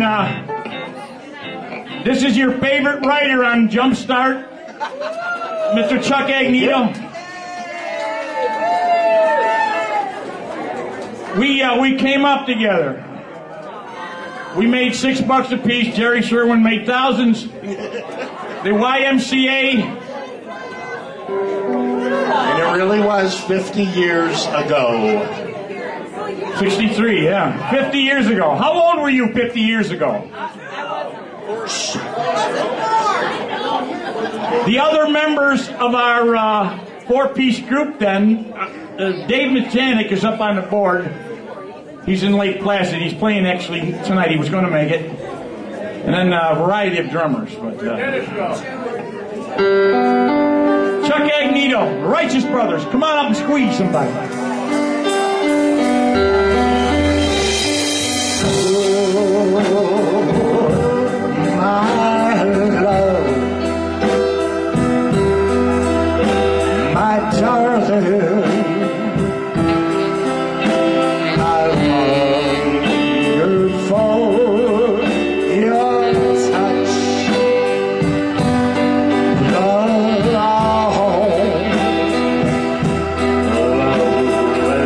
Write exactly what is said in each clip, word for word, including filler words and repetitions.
uh, this is your favorite writer on Jumpstart, Mister Chuck Agnito. We uh, we came up together. We made six bucks a piece. Jerry Sherwin made thousands. The Y M C A. And it really was fifty years ago. sixty-three, yeah. fifty years ago. How old were you fifty years ago? The other members of our uh, four-piece group then, uh, Dave Mechanic is up on the board. He's in Lake Placid. He's playing actually tonight. He was going to make it. And then a variety of drummers. But, uh, Chuck Agnito, the Righteous Brothers. Come on up and squeeze somebody. My love, my darling, I hunger for your touch, love, lonely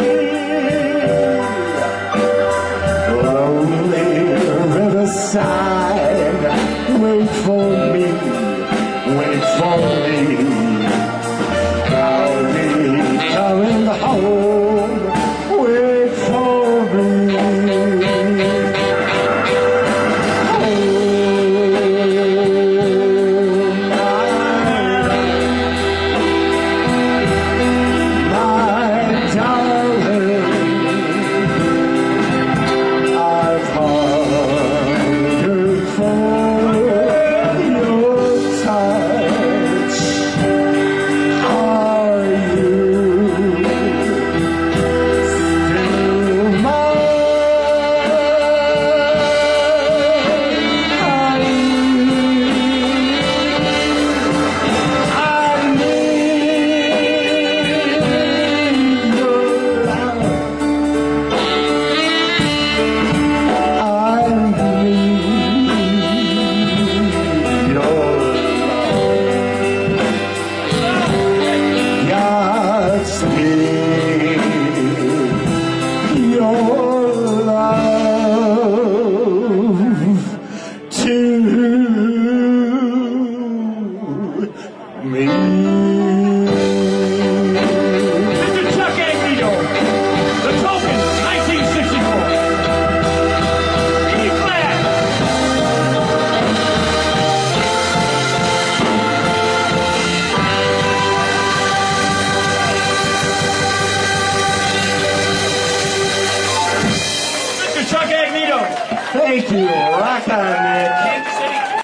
riverside.